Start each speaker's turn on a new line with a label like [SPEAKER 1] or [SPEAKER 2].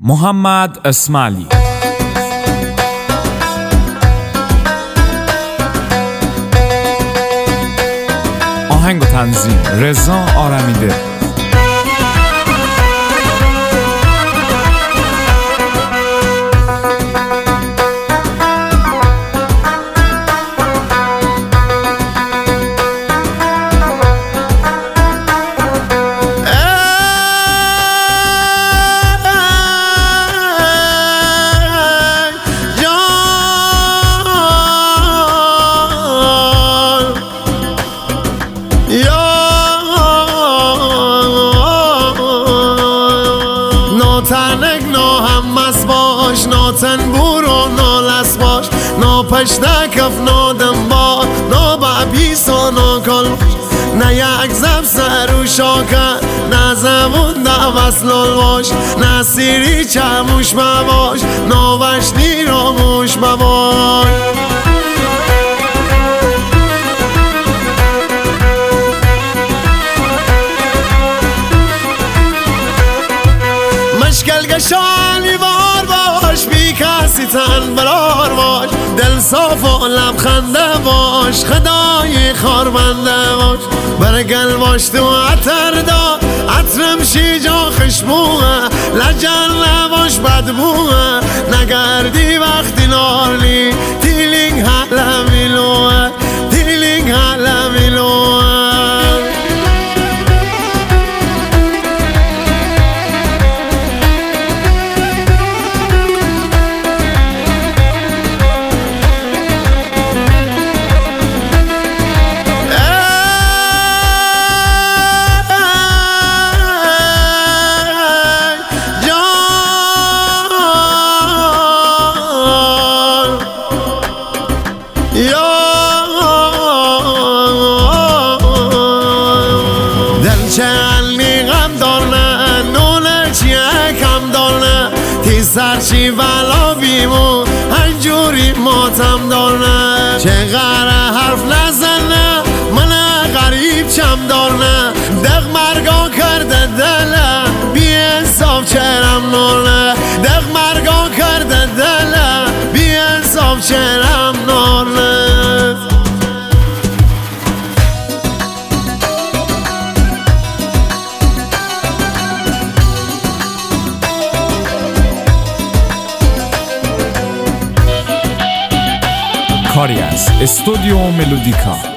[SPEAKER 1] محمد اسماعیلی. آهنگ و تنظیم رضا آرمیده.
[SPEAKER 2] ناتنک ناهمس باش، ناتن برو نالس باش، ناپشتکف نادم با، نابعبیس و ناکل باش، نه یک زب سر و شاکر، نه زبون ده وصلال باش، نه سیری چموش مباش، ناوشنی را موش مباش. مشکلگشانی بار باش، بی کسی تن برار باش، دل صاف و لبخنده باش، خدای خاربنده باش، برگل باش تو عطر دا، عطرم شی جا خشبوه، لجن نباش بدبوه، نگردی وقتی نالی، دیلینگ حالا میلوه، دیلینگ حالا میلوه. دل چه علی غم دارنه، نونه چیه کم دارنه، تی سرچی ولا بیمون هنجوری ماتم دارنه، چه غره حرف نزنه من غریب چم دارنه، دق مرگا کرده دله بی انصاف چرم نورنه، دق مرگا کرده دله بی انصاف چرم نورنه.
[SPEAKER 1] کاری از استودیو ملودیکا.